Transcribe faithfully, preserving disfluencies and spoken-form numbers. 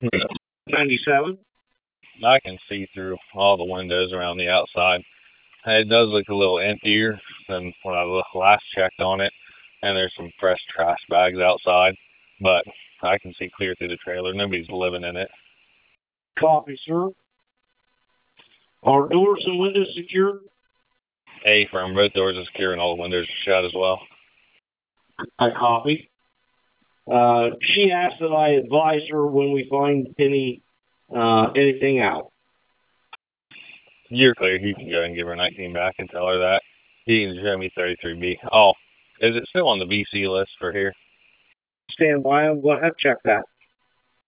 ninety-seven. I can see through all the windows around the outside. It does look a little emptier than when I last checked on it, and there's some fresh trash bags outside, but I can see clear through the trailer. Nobody's living in it. Copy, sir. Are doors and windows secured? A firm, both doors are secure and all the windows are shut as well. I copy. Uh, she asked that I advise her when we find any uh, anything out. You're clear. You can go ahead and give her nineteen back and tell her that. You can show me thirty-three B. Oh, is it still on the V C list for here? Stand by. I'm going to have to check that.